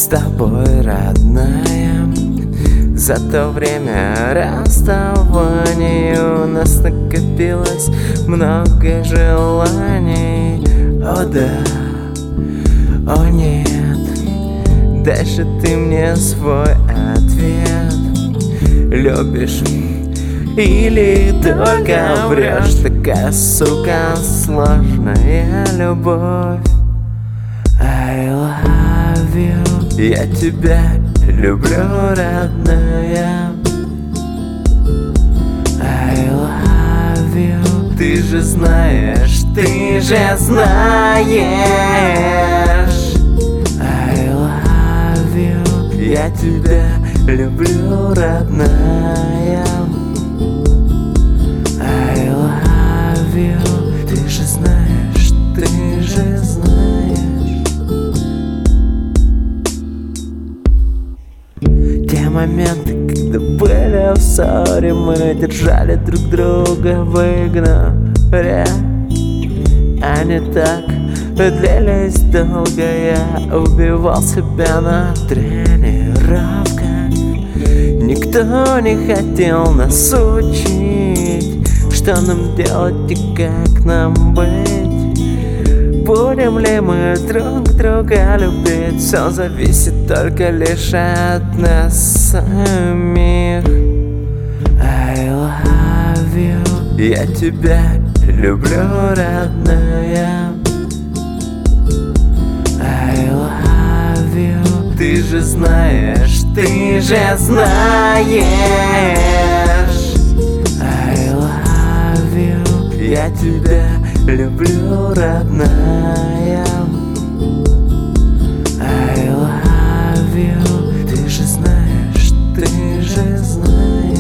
тобой, родная. За то время расставаний у нас накопилось много желаний. О да, о нет, дальше ты мне свой ответ. Любишь или только врешь? Такая, сука, сложная любовь. I love you. Я тебя люблю, родная. I love you. Ты же знаешь, ты же знаешь. I love you. Я тебя люблю, родная. I love you. Ты же знаешь, ты же знаешь. Те моменты, когда были в ссоре, мы держали друг друга в игноре. Они так длились долго, я убивал себя на тренировках. Никто не хотел нас учить, что нам делать и как нам быть. Будем ли мы друг друга любить, все зависит только лишь от нас самих. I love you. Я тебя люблю, родная. I love you. Ты же знаешь, ты же знаешь. I love you. Я тебя люблю, родная. I love you. Ты же знаешь, ты же знаешь.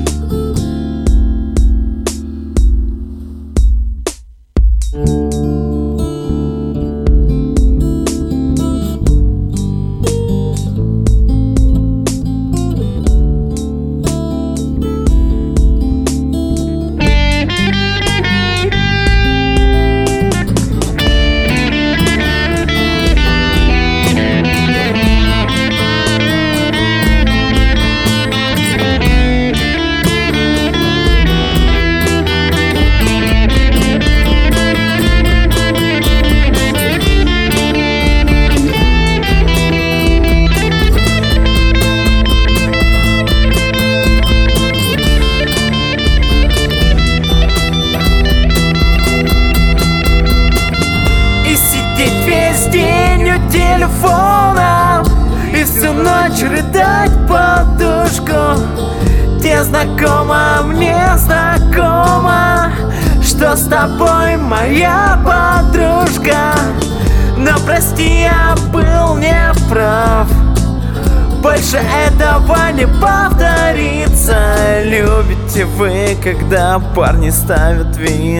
Телефона и всю ночь рыдать подушку. Тебе знакомо, мне знакомо, что с тобой моя подружка. Но прости, я был неправ, больше этого не повторится. Любите вы, когда парни ставят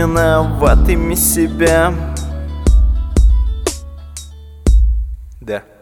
виноватыми себя? Да.